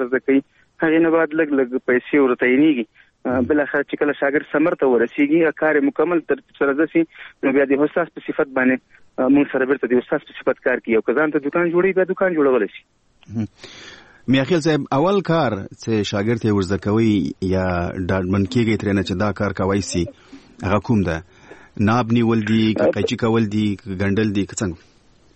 زده کوي هغې نه بعد لږ پیسې ورته یېنېږي بالاخره چې کله شاګرد ثمر ته ورسېږي کار یې مکمل ترتیب سره رسي نو بیا د استاد په صفت باندې موږ سره بیرته د استاد په صفت کار کوي او که ځان ته دوکان جوړوي بیا دوکان جوړولی شي میاخیل صاحب اول کار چې شاګرد یې ورزده کوي یا ډاډمن کېږي ترېنه چې دا کار کوی سي هغه کوم ده ناب نیول دي که قیچي کول دي که ګنډل دي که څنګه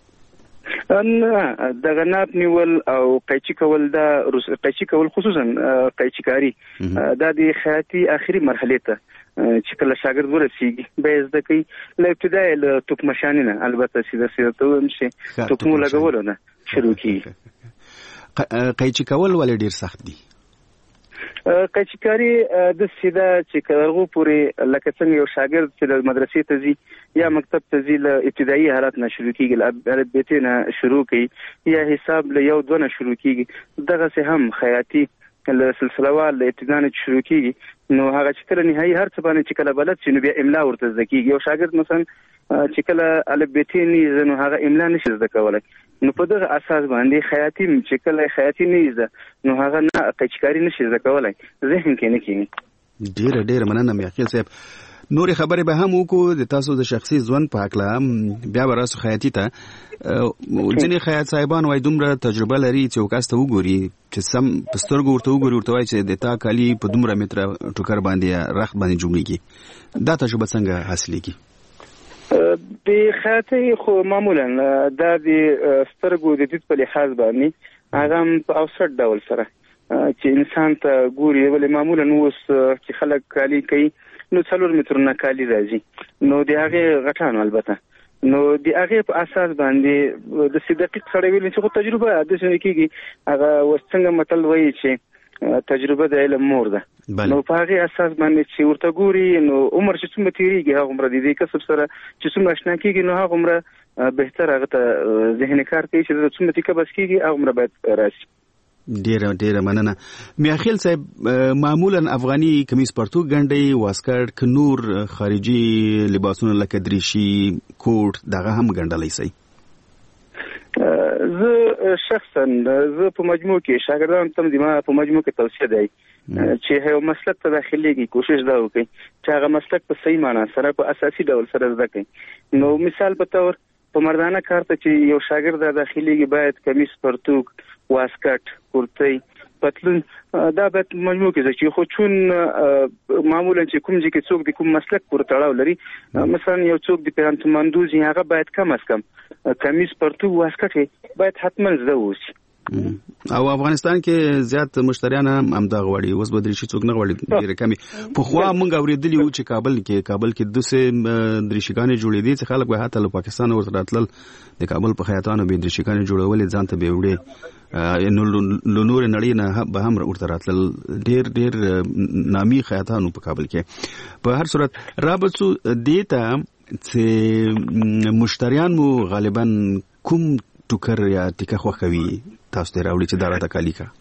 نه دغه ناب نیول او قیچي کول دا قیچي کول خصوصا قیچي کاری دا د خیاطي آخري مرحلې ته چې کله شاګرد ورسېږي بیا یې زده کوي له ابتدایه له توکمشاني نه البته سیده ته ووایم چې توکمو لګولو نه شروع کېږي قیچي کول ولې ډېر سخت دي قیچي کاري د سیده چې کلرغو پورې لکه څنګه یو شاګرد چې د مدرسې ته ځي یا مکتب ته ځي له ابتدایي حالت نه شروع کېږي الفبې نه شروع کوي یا حساب له 1-2 نه شروع کېږي دغسې هم خیاطي له سلسلهوار له ابتدا نه شروع کېږي نو هغه چې کله نهایي هر څه باندې چې کله بلد شي نو بیا املا ورته زده کېږي یو شاګرد مثلا چې کله الفبې نه زده نو هغه املا نشي زده کولی نو په دغه اساس باندې خیاطي چې کله خیاطي نه زده نو هغه نه قیچکاري نشي زده کولی ذهن کې نه کېږي ډېره مننه میاخیل صاحب نورې خبرې به هم وکړو د تاسو د شخصي ژوند په هکله بیا به راسو خیاطي ته ځینې خیاط صاحبان وایي دومره تجربه لري چې یو کس ته وګوري چې سم په سترګو ورته وګوري ورته وایي چې د تا کالي په دومره متره ټوکر باندې رخت باندې جوړېږي دا تجربه څنګه حاصلېږي د خیاطۍ خو معمولا دا د سترګو د دید په لحاظ باندې هغه هم په اوسط ډول سره چې انسان ته ګوري ولې معمولا اوس چې خلک کالي کوي نو 4 مترونه کالي راځي نو د هغې غټانو البته نو د هغې په اساس باندې د دقیق سړی ویل چې خو تجربه داسې کېږي هغه اوس څنګه متل وایي چې تجربه د علم مور ده نو په هغې اساس باندې چې ورته ګوري نو عمر چې څومره تېرېږي هغه عمره د دې کسب سره چې څومره اشنا کېږي نو هغه عمره بهتر هغه ته ذهني کار کوي چې څومره تیکه بس کېږي هغه عمره باید راشي ډیره مننه میاخیل صاحب معمولا افغاني کمیس پرتوګ ګنډي واسکټ ک نور خارجي لباسونه لکه دریشي کوټ دغه هم ګنډلای شي زه شخصا په مجموع کې شاګردانو ته د ما په مجموع کې توصیه دی چې یو مسلک ته داخليږي کوشش دا وکړي چې هغه مسلک په صحیح معنا سره په اساسي ډول سره زده کړي نو مثال په تور په مردانه کار ته چې یو شاګرد داخليږي باید کمیس پرتوګ واسکټ کورتۍ پتلون دا باید مجموع کې چې خو چون معمولا چې کوم ځکه څوک د کوم مسلک پورې تړاو لري مثلا یو څوک د پیرانتمندوز هغه باید کم از کم کمیس پرتوګ واسکټ باید حتما زده ووسي او افغانستان کې زیات مشتریان هم دا غواړي اوس به دریشي څوک نه غواړي ډېر کمی په خوا موږ اورېدلی وو چې کابل کې دسه دریشيګانې جوړېدي چې خلک به حتی له پاکستان ورته راتلل د کابل په خیاطانو به دریشيګانې جوړولې ځان ته به وړي نو نور نړۍ نه به هم ورته راتلل ډېر نامي خیاطانو په کابل کې په هر صورت رابطو دیتا چې مشتریان مو غالبا کوم ټوکر یا ټیکه خوښوي تاسو ته راوړي چې دا راته کالي کا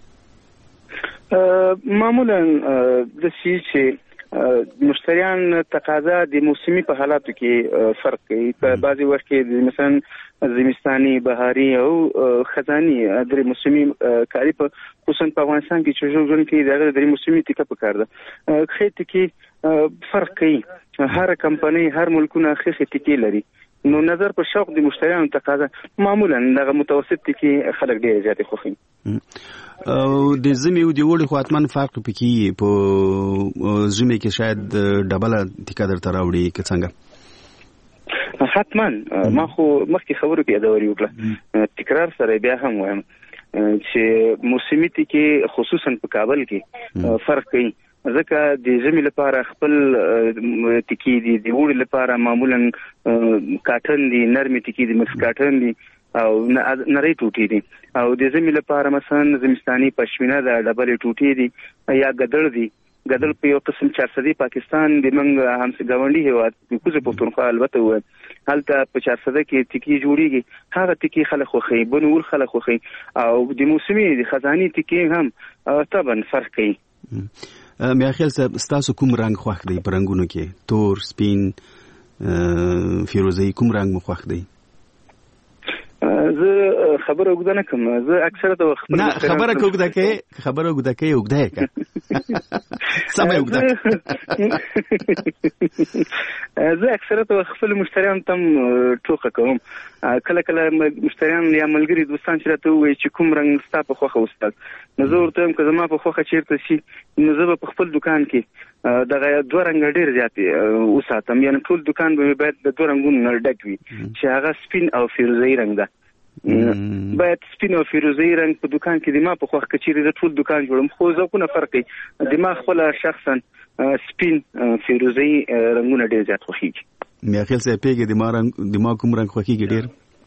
معمولا د شي چې مشتریان تقاضا د موسمي په حالاتو کې فرق کوي په بعضي وخت کې مثلا زمستاني بهاري او خزاني د موسمي کاری په خصوصا په افغانستان کې چې ژوند کې د موسمي ټیکه په کار ده خېټه کې فرق کوي هر کمپنۍ هر ملکونه خېټه ټیکې لري نو نظر په شوق د مشتریانو تقاضا معمولا دغه متوسط کې خلک ډېر زیات خوښي او د زمي او د وړي خو اتمن فرق پکې په زمي کې شاید ډبل ټیکا درته راوړي که څنګه حتما ما خو مخکې خبرو کې یادوري وکړه تکرار سره بیا هم وایم چې موسمي ټیکې خصوصا په کابل کې فرق کوي ځکه د ژمي لپاره خپل ټیکې دي د وړي لپاره معمولا کاټن دي نرمي ټیکې دي مکس کاټن دي او نری ټوټې دي او د ژمي لپاره مثلا زمستاني پشمینه د ډبل ټوټې دي یا ګدړ دي ګدړ په یو قسم 400 پاکستان د منګ همس گاونډي هواد د کوزه پښتونخوا البته و هلته په 400 کې ټیکې جوړیږي هغه ټیکې خلک خوخي بنور خلک خوخي او د موسمي د خزاني ټیکې هم طبعا فرق کوي میاخیل صاحب ستاسو کوم رنگ خوښ دی په رنگونو کې تور سپین فیروزه‌ای کوم رنگ مو خوښ دی زه خبره وګدا نه کوم. زه اکثره د وخت نه خبره وګدا کې وګدا کې سمه وګدا. زه اکثره د وخت خپل مشتریان تم ټوکه کوم. کله کله مشتریان یا ملګری دوستان چې راته وایي چې کوم رنګ ستا په خوښه استاد، نو زه ورته وایم که زما په خوښه چیرته شي نو زه به په خپل دکان کې دغه 2 رنګ ډېر زیات وساتم، یعنی ټول دکان به باید د 2 رنګونو نه ډک وي چې هغه سپین او فیروزه‌ای رنګ ده. باید سپین او فیروزه‌ای رنګ په دکان کې د ما په خوښه کچېرې د ټول دکان جوړم، خو ذوقونه فرق کوي. د ما خپل شخصا سپین فیروزه‌ای رنګونه ډېر زیات خوښیږي. مې خیال سه پیګه د ما کوم رنګ خوښیږي ډېر؟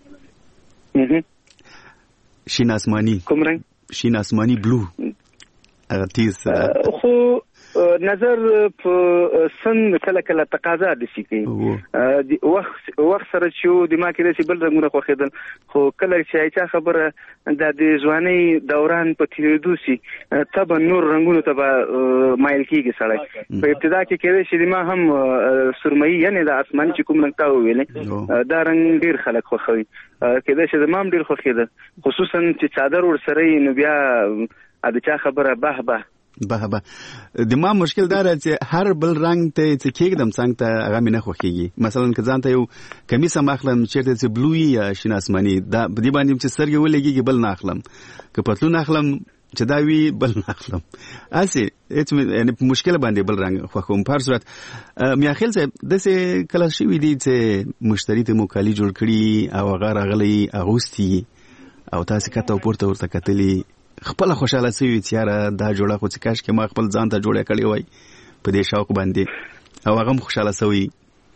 شین آسمانی. کوم رنګ؟ شین آسمانی بلو. هغه تیز خو نظر په سن کله کله تقاضا د شي کوي. وخت سره چې د ما کې رسي بل رنګونه خوښیدل، خو کله چې چا خبره د ځواني دوران په تیریدو شي تبه نور رنګونو ته مایل کیږي سړی. په ابتدا کې کېدای شي د ما هم سرمایي یعنی د آسماني چې کوم رنګ تا ویلې دا رنګ ډیر خلک خوښوي، کېدای شي د ما هم ډیر خوښیدل، خصوصا چې څادر ورسره نو بیا د چا خبره به د ما مشکل دا چې هر بل رنگ ته چې کېږدم څنګه ته هغه مې نه خوښیږي. مثلا که ځان ته یو کمیس هم اخلم چېرته چې بلوي یا شین آسماني دا په دې باندې چې سترګې ولګېږي بل نه اخلم، که پتلون اخلم چې دا وي بل نه اخلم. هسې یعنې په مشکل باندې بل رنګ خوښوم. په هر صورت میاخیل صاحب داسې کله شوي دي چې مشتري ته مو کالي جوړ کړي او هغه راغلی اغوستي او تاسې کته پورته ورته کتلي خپل خوشاله سوي چې یاره دا جوړه خو چې کاش کې ما خپل ځان ته جوړه کړی وای په دې شوق باندې او هغه خوشاله سوي؟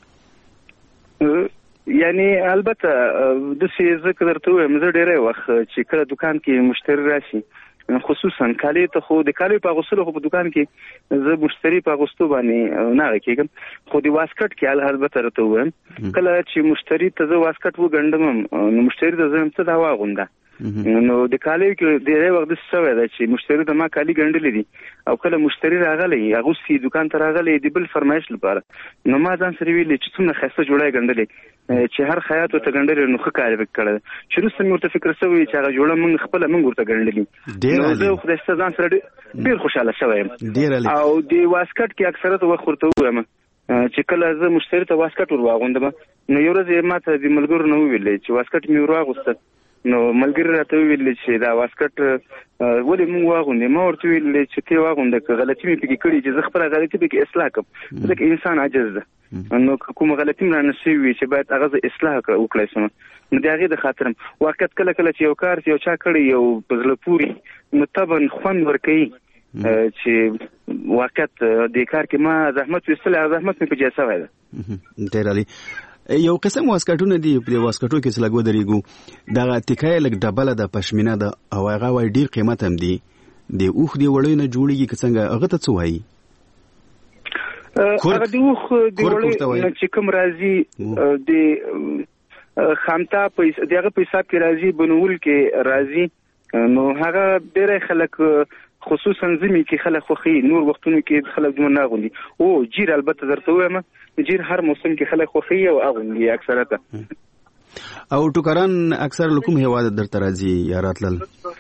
یعنی البته د څه ذکر درته وایم زه ډېر وخت چې کله دکان کې مشتری راشي خصوصا کالي ته خو د کالي په غوسلو خو په دکان کې زه مشتری په غوستو باندې نه کېږم، خو د واسکټ کې البته درته وایم کله چې مشتری ته زه واسکټ وګڼم نو مشتری ته زه هم څه دا واغونده نو د کالي کې ډېر وخت څه ده چې مشتری د ما کالي ګڼلې دي او کله مشتری راغلی هغه سي دکان ته راغلی دی بل فرمایش لپاره نو ما ځان سره ویل چې څومره خسته جوړه ګڼلې چې هر خیاط ته ګڼلې نو ښه کار وکړه چې روسته مې ورته فکر سوي چې هغه جوړه موږ خپل موږ ورته ګڼلې نو زه خو د ځان سره ډېر خوشاله شوم. او د واسکټ کې اکثره وخت ورته وایم چې کله زه مشتری ته واسکټ ور واغوندم نو یو ورځ ما ته د ملګرو نو ویل چې واسکټ مې ور واغوسته نو ملګری راته ویل چې دا واسکټ ولې موږ واغوندې ما ورته ویل چې ته واغونده که غلطي مې پکې کړې چې زه خپله غلطي پکې اصلاح کړم ځکه انسان عاجز ده نو کومه غلطي مې رانه شوې وي چې باید هغه زه اصلاح وکړی شم نو د هغې د خاطر واقعیت کله کله چې یو کار یو چا کړی یو په زړه پورې نو طبعا خوند ورکوي چې واقعیت دې کار کې ما زحمت ویستلی او زحمت مې په جای سوی ده. ډېر عالي. یو قسم واسکټونه دي په واسکټو کې چې لګو درېږو دغه تکایه لږ ډبله ده پشمینه ده او هغه وایي ډېر قیمت هم دي د اوښ د وړیو نه جوړېږي که څنګه هغه ته څه وایي؟ هغه د اوښ د وړیو نه چې کوم راځي د خامتا د هغه په حساب کې راځي بنول کې راځي نو هغه ډېری خلک خصوصا زمي کې خلک خوخي نور وختونو کې خلک دومره نه غوندي او جیر البته درته وایم جیر هر موسم کې خلک خوخي او اغوندي اکثره او ټوکران اکثر لکم هوا درته راځي یا راتلل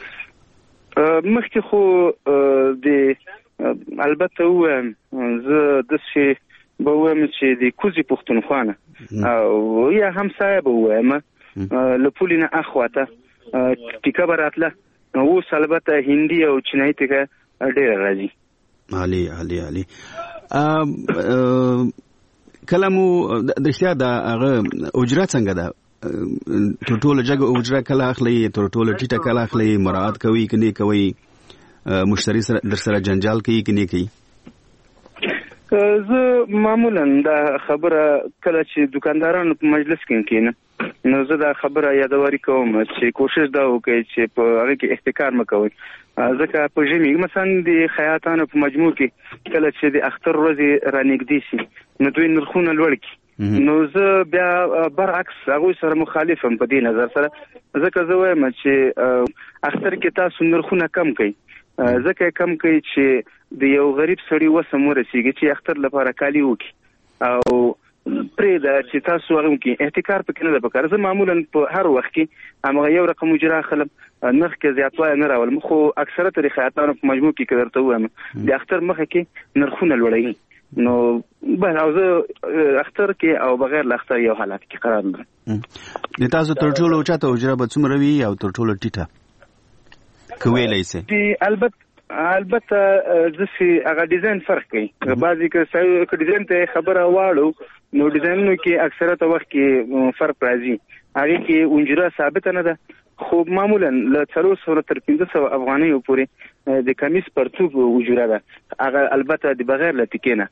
مخکې خو د البته وایم زه د شي به وایم چې د کوزي پښتونخوا او یا همسایه به وایم له پولې نه اخواته ټیکه به راتله اوس البته هندي او چینایي ټیکه ډېره راځي. عالي عالي عالي. کله مو د رښتیا د هغه اجره څنګه ده؟ تر ټوله جګه اجره کله اخلي تر ټوله ټیټه کله اخلي مراعات کوي که نه کوي مشتری سره در سره جنجال کوي که نه کوي؟ زه معمولا دا خبره کله چې دکاندارانو په مجلس کې کېنه نو زه دا خبره یادواري کوم چې کوشش دا وکړئ چې په هغه کې احتکار مه کوئ ځکه په ژمي مثلا د خیاطانو په مجموع کې کله چې د اختر ورځې رانږدې شي نو دوی نرخونه لوړ کړي نو زه بیا برعکس هغوی سره مخالف یم په دې نظر سره ځکه زه وایم چې اختر کې تاسو نرخونه کم کړئ ځکه کم کوي چې د یو غریب سړي وسم ورسیږي چې اختر لپاره کالي وکړي او پرې دا چې تاسو هغه کې احتکار پکې نه ده پکار. زه معمولا په هر وخت کې هغه یو رقم اجرا خلم نرخ کې زیاتوالی نه راولم، خو اکثره طریقاتانو په مجموع کې کدرته وایم د اختر مخه کې نرخونه لوړوي، نو به او زه اختر کې او بغیر ل اختر یو حالت کې قرار لرم. د تاسو تر ټولو چاته اجرا به څومره وي او تر ټولو ټیټه کویلای سي؟ البته ځکه هغه ډیزاین فرق کوي، بعضی که ډیزاین ته خبره واړو نو ډیزاینونو کې اکثره وخت کې فرق راځي، هغه کې اجرا ثابت نه ده، خو معمولا له 300 تر 500 افغانۍ پورې د کمیس پرتوب اجرا ده، هغه البته د بغیر لټکینه.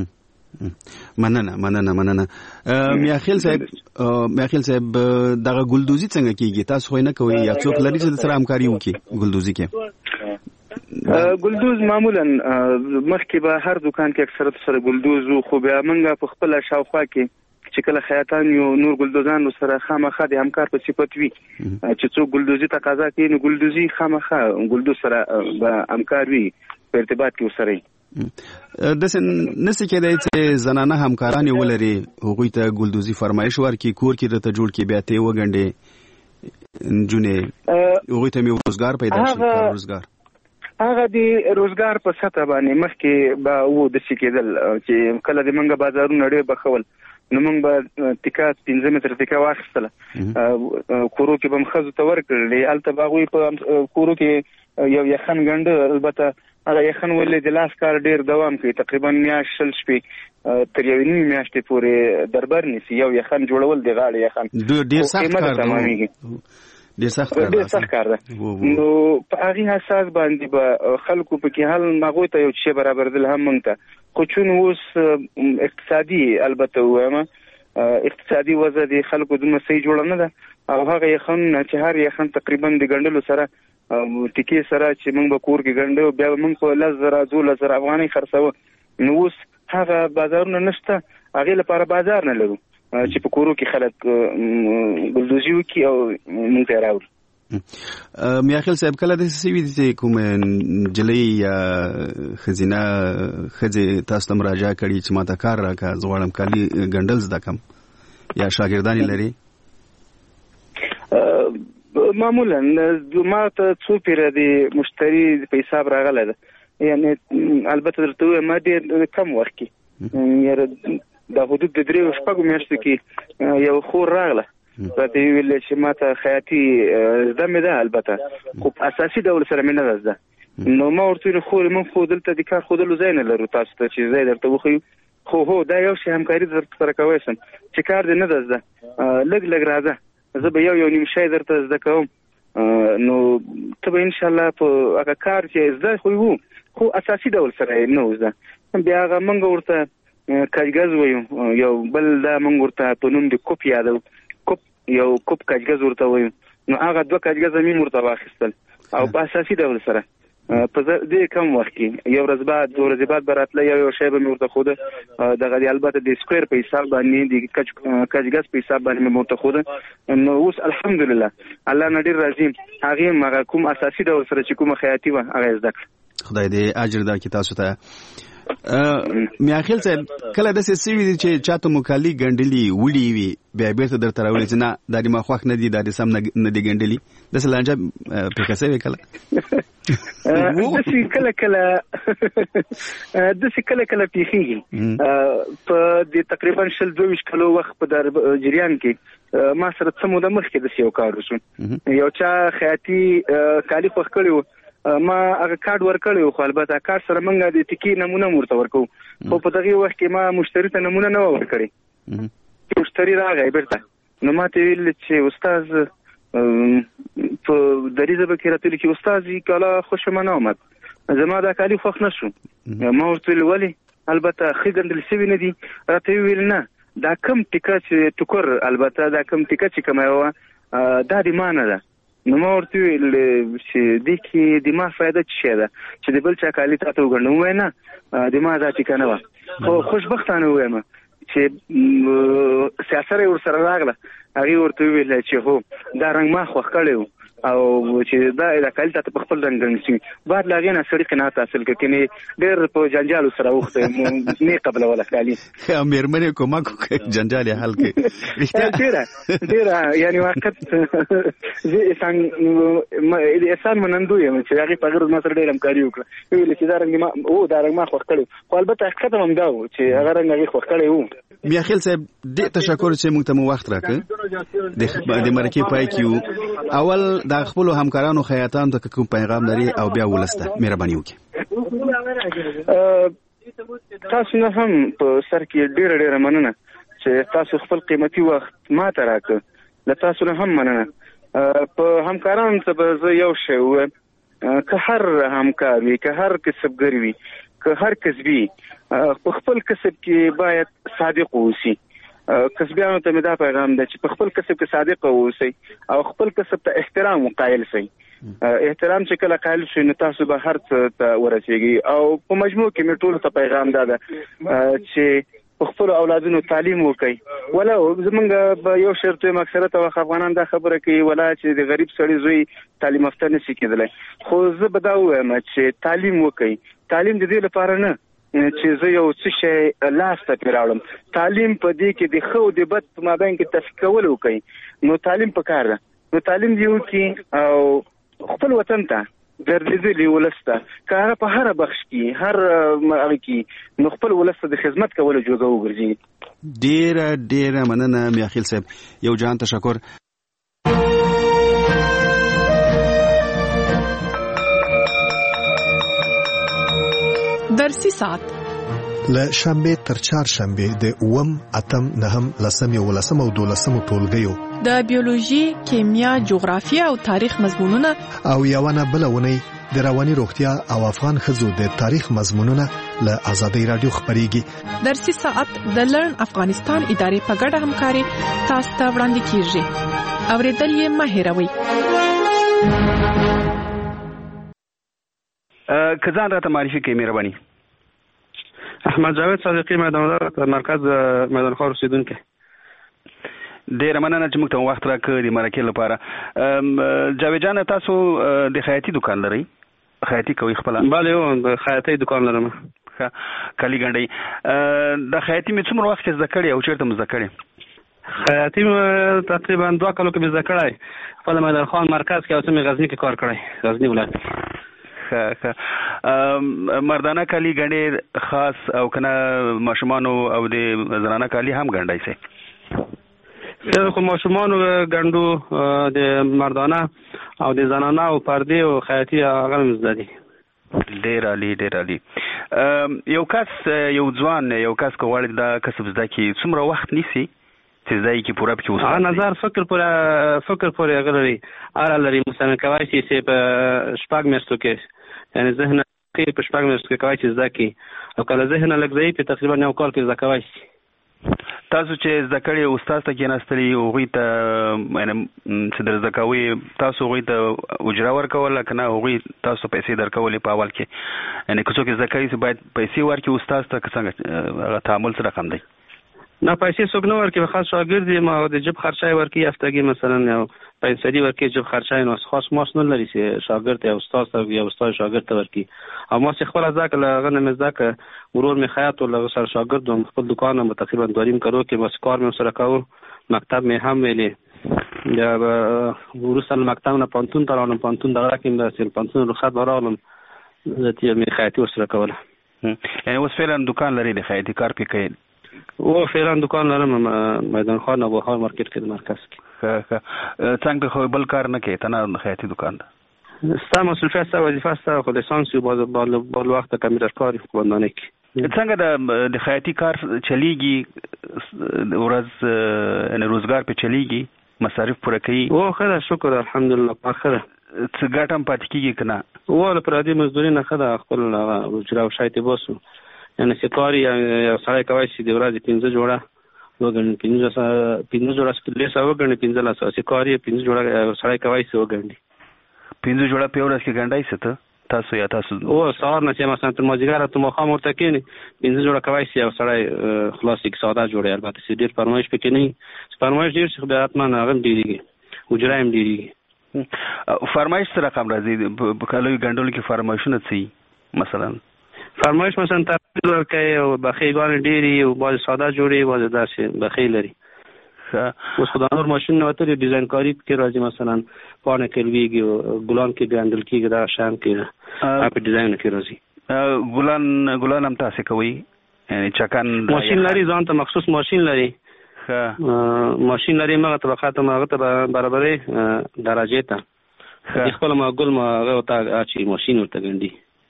مننه. میاخیل صاحب دغه ګلدوزي څنګه کیږي؟ تاسو خو نه کوي یا څوک لري چې سره همکاري وکړي ګلدوزي کې؟ ګلدوز معمولا مخکې به هر دکان کې اکثرت سره ګلدوز، خو بیا موږ په خپل شاوخوا کې چې کله خیاطان یو نور ګلدوزان سره خامخا د همکار په صفت وي چې څوک ګلدوزي تقاضا کوي نو ګلدوزي خامخا ګلدوز سره به همکار وي په ارتباط کې وسره. د نسې کېدای چې زنانه همکاران ولري هغوی ته ګلدوزي فرمایش ورکړي، کور کې درته جوړ کړي، بیا ته وګڼډې نجونې هغوی ته مې روزګار پیدا شي. روزګار هغه د روزګار په سطح باندې مخکې به و د څه کېدل چې کله د منګه بازارونه ډېر بخول نو موږ به تیکا 15 متر تیکا واخیستله، کورو کې به مخزو ته ورکړلې، هلته به هغوی په کورو کې یو یخن ګنډه، البته هغه یخن ولې د لاس کار ډېر دوام کوي، تقریبا میاشت 100 شپې تر یوې نیمې میاشتې پورې دربر نیسي یو یخن جوړول د غاړې یخن ډېر سخت کار دی. ډېر سخت کار ده، نو په هغې اساس باندې به خلکو پکې حل هغوی ته یو څه برابردل هم موږ ته، خو چون اوس اقتصادي البته وایم اقتصادي وضع د خلکو دومره صحیح جوړه نه ده او هغه یخن چې هر یخن تقریبا د ګنډلو سره ټیکې سره چې موږ به کور کې ګنډو بیا به موږ په 10,000 افغانۍ خرڅوو، نو اوس هغه بازارونه نشته، هغې لپاره بازار نه لرو چې په کورو کې خلک ګلدوزي وکړي او موږ ته راوړي. میاخیل صاحب کله داسې شوي دي چې کومه نجلۍ یا ښځینه ښځې تاسو ته مراجعه کړي چې ماته کار راکړه، زه غواړم کالي ګنډل زده کړم، یا شاګردان یې لري؟ معمولا ما ته څو پیره د مشتری په حساب راغلی ده، یعنې البته درته ووایم ما ډېر کم وخت کې د حدود د 3-4 میاشتو کې یو خور راغله، راته یې ویل چې ما ته خیاطي زده مې ده، البته خو په اساسي ډول سره مې نه ده زده. نو ما ورته ویل خورې موږ خو دلته د کار ښودلو ځای نه لرو تاسو ته چې ځای درته وښیو، خو هو دا یو شی همکاري درته سره کوی شم چې کار دې نه ده زده، لږ راځه زه به یو نیم شی درته زده کوم، نو ته به انشاءالله په هغه کار چې زده خو وو خو اساسي ډول سره یې نه زده. بیا هغه موږ ورته کاجګز وایو، یو بل دا موږ ورته په نوم د کوپ یادو، یو کوپ کاجګز ورته وایو، نو هغه 2 کاجګزه مې ورته واخیستل او په اساسي ډول سره په دې کم وخت کې یو ورځ بعد 2 ورځې بعد براتله یو شی به مې ورته خوده، دغه البته د سکوير په حساب باندې د کاجګز په حساب باندې مې ورته خوده، نو اوس الحمدلله الله نه ډېر راضي، هغه مغه کوم اساسي ډول سره چې کومه خیاطي و هغه زده کړ. خدای دې اجر درکړي تاسو ته. میاخیل صاحب کله داسې شوي دي چې چاته مو کالي ګنډلي وړي وي بیا بیرته درته راوړي چې نه دا دې ما خوښ نه دي، دا دې سم نه دي ګنډلي، داسې لانجه پېښه شوې کله؟ داسې کله پېښېږي. په د تقریبا 22 کلو وخت په جریان کې ما سره څه موده مخکې داسې یو کار وشو، یو چا خیاطي کالي خوښ کړي و، ما هغه کارت ورکړی خو البته کارت سره موږ د ټیکې نمونه ورته ورکو، خو په دغه وخت کې ما مشتری ته نمونه نه ورکړی، مشتری راغی بیرته، نو ما ته ویل چې استاد په دریزه به کې راته لیکي استاد کالا خوشمنه آمد، زما دا کالي خوښ نشو، ما ورته ویل ولې؟ البته ښه ګنډل شوي نه دي، راته ویل نه دا کم ټیکه چې ټوکر، البته دا کم ټیکه چې کومه وه دا د ما نه ده، نو ما ورته ویل چې دې کې د ما فایده څه شی ده چې د بل چا کالي تا ته وګڼم، ووایه نه د ما دا ټیکه نه وه، خو خوشبختانه ووایم چې سیاسره یې ورسره راغله، هغې ورته وویل چې هو دا رنګ ما خوښ کړی و، او چې دا کال ته په خپل رنګ شي بعد لاغې نه سړی قناعت حاصل کړي ډېر په جنجال سره وخته نه قبل ولا کالي مېرمنې کومک جنجال حل کړي ډېر یعنی وخت زه انسان منندو یم چې هغه په غیر مصر ډېر همکاري وکړه ویل چې دا رنګ ما دا رنګ ما خو کړو خو البته حقیقت هم دا و چې هغه رنګ هغه خو کړی وو میاخیل صاحب ډېر تشکر چې موږ ته وخت راکړ د مرکې پای کیو اول د خپل همکارانو خیاطان ته کوم پیغام لري او بیا ولسته مهرباني وکړئ تاسو نه هم په سر کې ډېر مننه چې تاسو خپل قیمتي وخت ما ته راکړ له تاسو نه هم مننه په همکارانو ته زه یو شی وایم که هر همکار وي که هر کسبګر وي که هر کسبي په خپل کسب کې باید صادق اوسي کسبیانو ته مې دا پیغام دی چې په خپل کسب کې صادق اوسئ او خپل کسب ته احترام قایل شئ احترام چې کله قایل شئ نو تاسو به هر څه ته ورسیږئ او په مجموع کې مې ټول ته پیغام دا ده چې په خپل اولادونو تعلیم وکړي ولا زمونږ به یو شرط یې مکسره ته افغانان دا خبره کوي ولا چې د غریب سړي زوی تعلیم یافته نشي کېدلی خو زه به دا وایم چې تعلیم وکړي تعلیم د دې لپاره نه چې زه یو څه شی لاس ته پیراړم تعلیم په دې کې د خو د بد په مابین کې تفکیک وکړي نو تعلیم پکار ده نو تعلیم دیو کې او خپل وطن ته ګرځېدلی ولسته کار په هر بخش کې هر هغه کې نو خپل ولسته د خدمت کولو جوګه وګرځي ډېر مننه میاخیل صاحب یو جان تشکر درسي ساعت له شنبه تر چهارشنبه د 8 اتم 9 10 11 او 12 ټولګیو د بیولوژي، کیمیا، جغرافیه او تاریخ مضمونونه او یوونه بلونه د رواني روغتیا او افغان ښځو د تاریخ مضمونونه له آزادۍ رادیو خبريږي. درسي ساعت د لرن افغانستان ادارې په ګډه همکاري تاسو ته وړاندې کیږي. اوریدل یې مه هېروئ. کزان راته معرفي کوي مهرباني. احمد جاوید صادقی میدان مرکز میدان خار اوسیدونکو. ډیر مننه چې موږ ته وخت راکړی د مرکې لپاره. جاوید جان تاسو د خیاطي دکان لرئ؟ خیاطي کوي خپل؟ بله د خیاطي دکان لرم. کلی ګنډي. د خیاطي مې څومره وخت زده کړی او چیرته مې زده کړی؟ خیاطي تقریبا 2 کالو کې مې زده کړی. خپل میدان خان مرکز کې او سمې غزنی کې کار کړی، غزنی ولایت. مردانه کالی ګنډي خاص او کنه ماشومان او د زنانه کالی هم ګنډای شي؟ خو ماشومان ګنډو د مردانه او د زنانه او پردې او خیاطي هغه هم زده دي. ډیر عالی. یو کس یو ځوان یو کس کوړی دا کسب زده کی څومره وخت نیسی چې ځای کې پوره پکې اوسه؟ نظر فکر پورې غلري اره لري مثلا کوي چې په شپږ میاشتو کې یعنی ذهن کې په شپږ میاشتو کې کوي چې ځکه او کله ذهن لګځي په تقریبا یو کال کې ځکوي. تاسو چې ذکرې استاد ته کې نستري او غي ته یعنی چې در ذکوي تاسو غي ته اجره ورکول کنه غي تاسو پیسې درکول په اول کې یعنی کوڅو کې ذکرې چې باید پیسې ورکړي استاد ته څنګه تعامل سره کم دی؟ نه پیسې څوک نه ورکړي، خاص شاګرد ما د جب خرچای ورکړي هفتګي مثلا یو پیسې ورکړي جب خرچای نو خاص ماس نه لري چې شاګرد یا استاد ته یا استاد شاګرد ته ورکړي. او ما څه خپل ځکه لغه نه مزدک ورور می خیاط او لغه سره شاګرد هم خپل دکان هم تقریبا 2.5 کارو کې بس کار مې سره کاوه. مکتب می هم ویلې یا ورسره مکتب نه پانتون ترانم پانتون دغه کې د سیل پانتون رخصت ورالم ذاتي می خیاطي سره کوله. یعنی اوس فعلا دکان لري د خیاطي کار پې کوي؟ او فعلا دکان لرم میدان خان او بهار مارکیټ کې د مرکز کې. څنګه خو بل کار نه کوي تنه خیاطي دکان ده؟ ستا مسئولیت ستا وظیفه ستا خو لیسانس یو بال وخت کمپیوټر کار وندانه کې. څنګه د خیاطي کار چلیږي ورځ ان روزګار په چلیږي مصارف پوره کوي؟ او خیر شکر الحمدلله په خیر. څه ګټم پاتې کیږي کنه؟ او له پردي مزدوري نه خدا خپل اجره او شایته باسو یعنی سکاری یا سړی کوي چې د ورځې 15 جوړه وګڼي 15 جوړه سپلیسه وګڼي 15 لاس سکاری 15 جوړه سړی کوي چې وګڼي 15 جوړه په ورځ کې ګڼډای ست تاسو یا تاسو او سهار نه چې مثلا تر مازیګر ته مخام ورته کېنی 15 جوړه کوي چې سړی خلاص یک ساده جوړه البته چې ډیر فرمایش پکې نه فرمایش ډیر چې به حتما هغه ډیریږي اجره هم ډیریږي. فرمایش سره رقم راځي په کالوي ګندلو کې فرمایشونه څه مثلا فرمایش مثلا تر ورکه او بخیګان ډيري او باز ساده جوړي باز داسې بخیل لري اوس خدای نور ماشين نو ته ډیزاین کاری کې راځي مثلا پانه کلویږي او ګلان کې ګندل کېږي دا شان کې اپ ډیزاین کې راځي ګلان هم تاسو کوي یعنی چکان ماشين لري ځان ته مخصوص ماشين لري ماشين لري مغه طبقات مغه ته برابرې درجه ته خپل ما ګل ما هغه ته اچي ماشين ورته ګندي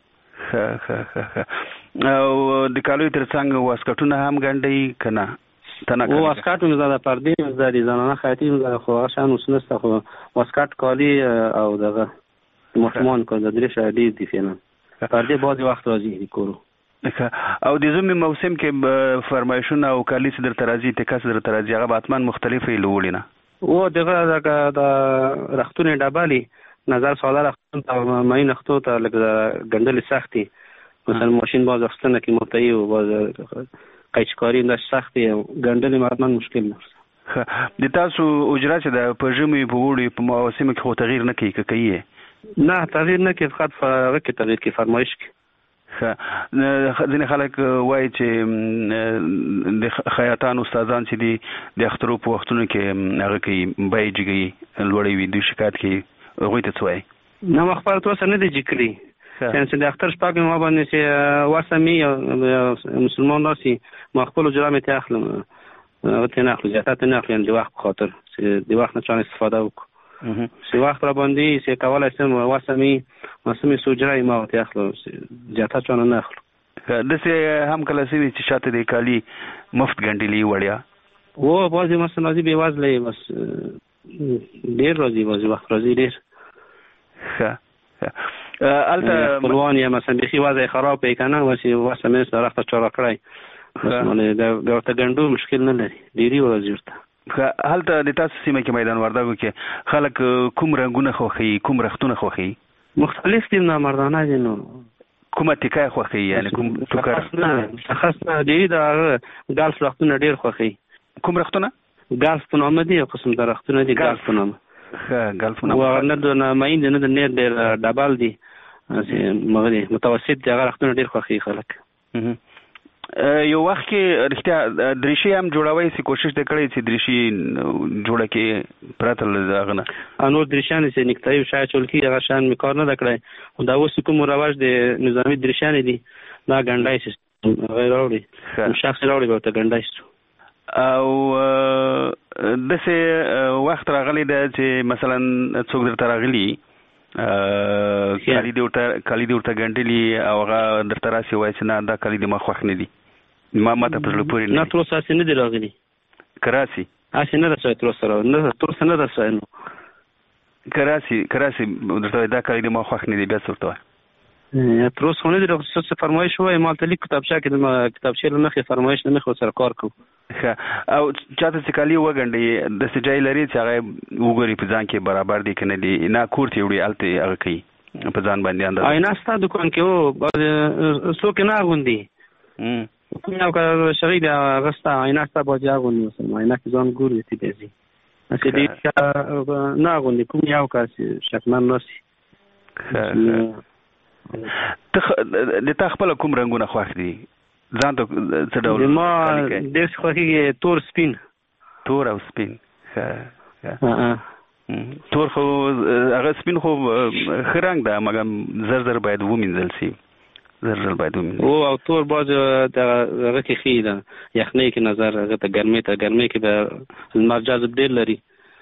او د کالوي ترڅنګ واسکټونه هم ګنډي کنه تنه او واسکټونه زړه پردې زړه ځانانه خاطی خو شان وسنسته خو واسکټ کالی او دغه مطمئن کو د درې شادي دي فعلا پردې بعضی وخت راځي کورو او د زمي موسم کې فرمایشونه او کالی صدر ترازی تکاس در ترازی هغه باتمن مختلفه لوړینا او دغه د رختونه ډبالي نظر ساده رختون ته مې نختو ته لګ ګندل سختي مثلا ماشين باز اخستنه کې متای او باز قیچکاری نه سختي ګندل ماتمن مشکل نه د تاسو اجرا چې د پرجمې په وړي په مواسم کې خو تغییر نه کوي نه تغییر نه کوي فقط کې تغییر کې فرمایش کې ځینې خلک وایي چې د خیاطان استادان چې دي د اخترو په وختونو کې هغه کوي بایجګي لوړې وي د شکایت کې غوي ته څوي نو مخبر تاسو نه دي ذکرې چې د اختر شپږ ما باندې چې واسمي مسلمان راسي مخبل جرامه ته اخلم ته نه اخلم ځاتته نه اخلم د وخت خاطر چې د وخت نه چانه استفاده وکړو چې وخت را باندې چې کولای شم واسمي سوجرای ما ته اخلم ځاتته چانه نه اخلم دسه هم کله سوي چې شاته د کالی مفت ګنډلی وړیا و بازي مثلا دي به وازلې بس ډیر راځي بازي وخت راځي ډیر البته پلوان یا مثلا بخي وضع خراب کنه واسه مې سره راځه چاره کړای مله دا ورته ګندو مشکل نه لري ډیری ورځي ورته هلته د تاسو سیمه کې میدان وردګو کې خلک کوم رنگونه خوخي کوم رختونه خوخي مختلف دي نه مردانه دي نو کومه تکای خوخي یعنی کوم ټوکر خاصه دي دا ګالف رختونه ډیر خوخي کوم رختونه ګالف په نوم دي قسم درختونه دي ګالف په نوم ګالفونه ورنه د ماین نه د نیر ډیر ډبل دي مغري متوسط دي هغه رختونه ډیر خوخي خلک یو وخت کې رښتیا دریشي هم جوړوي سي کوشش وکړي چې دریشي جوړه کې پراتل ځاغنه انور دریشان سي نکتای شای چول کې هغه شان میکار نه دکړي او دا اوس کوم رواج د نظامی دریشان دي دا ګنډای سي غیر اوري شخص راوړي به ته ګنډای سي او دسه وخت راغلی د چې مثلا څوک در تراغلی کالی دی ورته ګنډلی او هغه در تراسي وای چې نه دا کالی دی ما خوښ نه دي ما ماته پر لپاره نه تر اوسه نه دی راغلی کراسي اسی نه راځي تر اوسه نه تر اوسه نه راځي نو کراسي درته دا کالی دی ما خوښ نه دي بیا څه یا تر اوسه نه دی راځي فرمایش وای مال ته لیک کتابچه کې د کتابچې له مخې فرمایش نه مخې سره کار کو او چاته چې کالی وګنډي د سجای لري چې هغه وګوري په ځان کې برابر دي کنه دي نه کورته وړي الته هغه کوي په ځان باندې انداز آینه ستا دکان کې او څوک نه غوندي کوم یو کار شری دی غستا آینه ستا باندې غوندي مثلا آینه کې ځان ګوري تی دي چې دې نه غوندي کوم یو کار شکمن نوسي د تا خپل کوم رنگونه خوښ دي ځان ته څه ډول ما د خوښي تور سپین تور او سپین تور خو هغه سپین خو خرنګ ده مګر زر باید ومنځل شي زر باید ومنځل او تور باز د هغه کې خیده یخنۍ کې نظر هغه ته ګرمۍ کې به لمر جاذب ډیر لري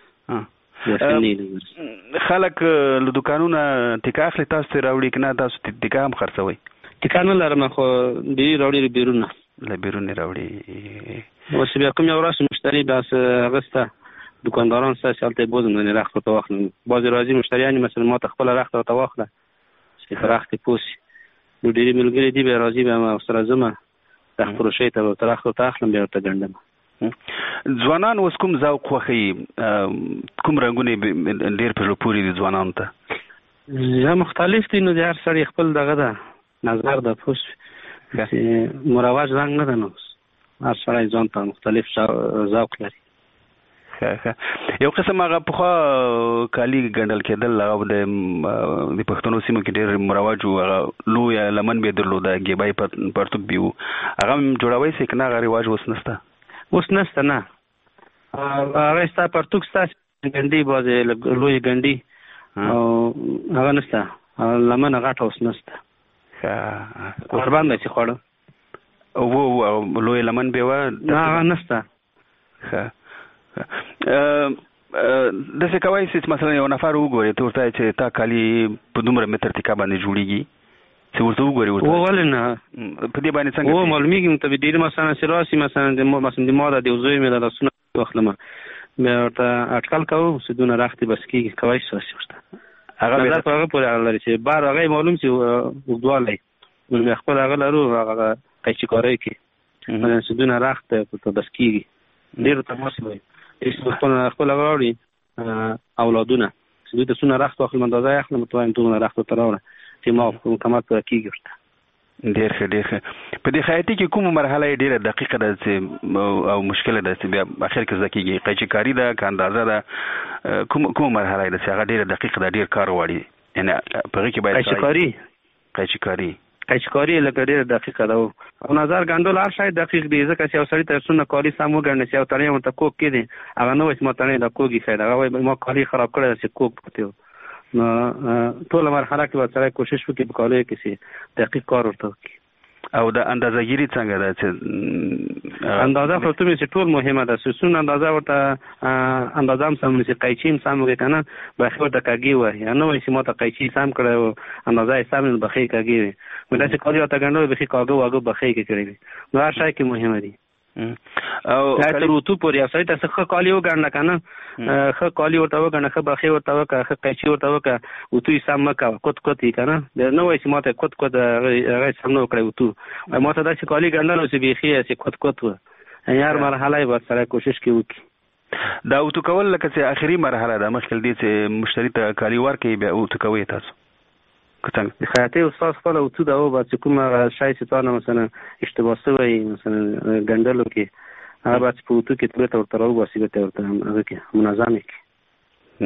خلک له دکانونو ټیکا اخلي تاسو راوړي کنه تاسو ټیکا هم خرڅوي ټیکا نه لرم خو دی راوړي بیرونه له بیرونه راوړي اوس بیا کوم یو راس مشتری بس غسته دکانداران سالته بوزم نه رخت ته واخلم بعضی راځي مشتریان مثلا ما ته خپل رخت ته واخله چې رخت پوسی نو ډیری ملګری دی به راځي به ما سره زما رخت پروشي ته رخت ته اخلم بیا ته ګندم ځوانان اوس کوم ذوق خوخي کوم رنگونه ډیر په لپوري دي ځوانان ته یا مختلف دي نو د هر سړي خپل دغه ده نظر د پوس چې مروج رنگ نه ده نو هر سړی ځان ته مختلف ذوق لري یو قسم هغه په کالی ګندل کېدل هغه د پښتنو سیمو کې ډېر مروج او هغه لوی لمن به درلوده ګیبای پرتوب بیو هغه جوړوي چې کنه هغه رواج اوس نشته نه هغه ستا پرتوب ستا ګندې بازه لوی ګندې او هغه نشته لمن هغه اوس نشته قربان دي چې خوړ او لوی لمن به و هغه نشته د څه کوي چې مثلا یو نفر وګوري ته ورته چې تا کالی په دومره متر تکا باندې جوړیږي چې ورته وګوري ولنه په دې باندې څنګه او معلومیږي ته ډیر مثلا سراسي مثلا د ماده د وزوی مې د لاسونه واخلم مې ورته اټکل کوم چې دونه راختي بس کیږي کوي ساسي ورته هغه هغه پورې لري چې بار هغه معلوم چې وګدواله مې خپل هغه لرو هغه قیچی کاری کی مثلا چې دونه راخت ته بس کیږي ډیر تماسي وي خپل غواړي اولادونه چې دوی د سونه راخت واخل مندازه اخلم متوایم دونه راخت تراوله چې ما کومه کیږي ډیر ښه په دې حیاتي کې کومه مرحله ډیره دقیقه ده او مشکله ده چې بیا اخر کې ځکه قیچکاری ده که اندازه ده کومه مرحله ده چې هغه ډیره دقیقه ده ډیر کار غواړي یعنی په هغې کې باید قیچکاری لکه ډیره دقیقه ده او نظر ګنډل هر شی دقیق دی ځکه چې یو سړی ته سونه کاری سم وګڼي چې یو تړی ورته کوک کړي هغه نه وایي چې ما تړی د کوږي ښه هغه وایي ما کاری خراب کړی چې کوک پته نو ټول مرحله کې به سړی کوشش وکړي په کالو کې چې دقیق کار ورته وکړي او د اندازه‌ګیری څنګه ده چې اندازه خو ته چې ټول مهمه ده سونه اندازه ورته اندازه هم سم چې قیچیم سم وکړي کنه به خو د کاږي وای نه وایي چې ما ته قیچی سم کړو اندازه سم نه بخې کاږي مله چې کالو ته ګڼو بخې کاږو واګو بخې کې کړی نو هر شای کې مهمه دي او تر وته پورې اسای ته څه کالی وګڼل کنه خه کالی ورته وګڼه خه بخې ورته وکړه خه قیچی ورته وکړه او تو یې سم مکا کوت کنه د نو وایي چې ماته کوت هغه سم نو کړی تو ماته دا چې کالی ګڼل او چې بيخي چې کوت و هر مرحله به سره کوشش کوي دا او تو کول لکه چې اخري مرحله ده مشکل دي چې مشتری ته کالی ورکړي به او تو کوي تاسو څنګه خیاطي استاد خپل او تو دا و چې کومه شای چې تاسو مثلا اشتباه شوی مثلا ګندلو کې هغه په پوتو کې ته ورته راوځي به ورته هغه کې منظم کې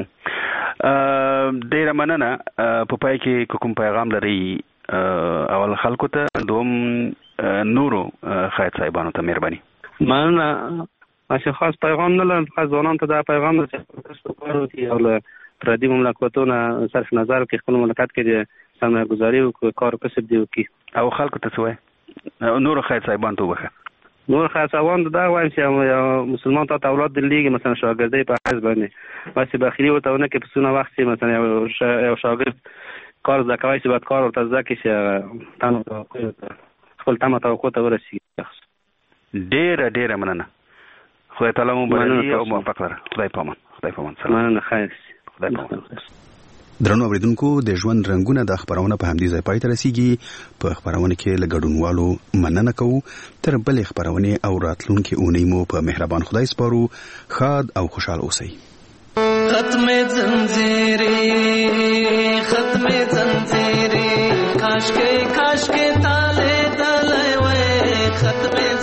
ډیر مننه په پای کې کوم پیغام لري اول خلکو ته دوم نورو خیاط صاحبانو ته مهرباني مننه اشه خاص پیغام نه لرم خاص ځوانان ته دا پیغام نه چې کار وکړي او پردي مملکتونو صرف نظر کې خپل مملکت کې سمه گزاري او کار کسب دی وکي او خلکو ته څه نور خیاط صاحبان ته وخه نور خیاط صاحبان دا وایم چې مسلمان ته اولاد د لیګ مثلا شاګردي په حساب باندې واسي بخیلی وته نه کې په سونه وخت مثلا یو شاګرد کار زکوي چې بعد کار ورته ځکه چې تاسو خپل تمه توقع ته ورسیږي ډېر مننه خدای تعالی مو برکت او موفق لره خدای پامان سلام خیر خدای پامان درنو اوریدونکو د ژوند رنگونه د خبرونه په همدې ځای پای ته رسیږي په خبرونه کې لګډونوالو مننه کوو تر بل خبرونه او راتلونکي اونۍ مو په مهربان خدای سپارو خاد او خوشاله اوسئ ختم زنجیرې کاش کې تاله وای ختم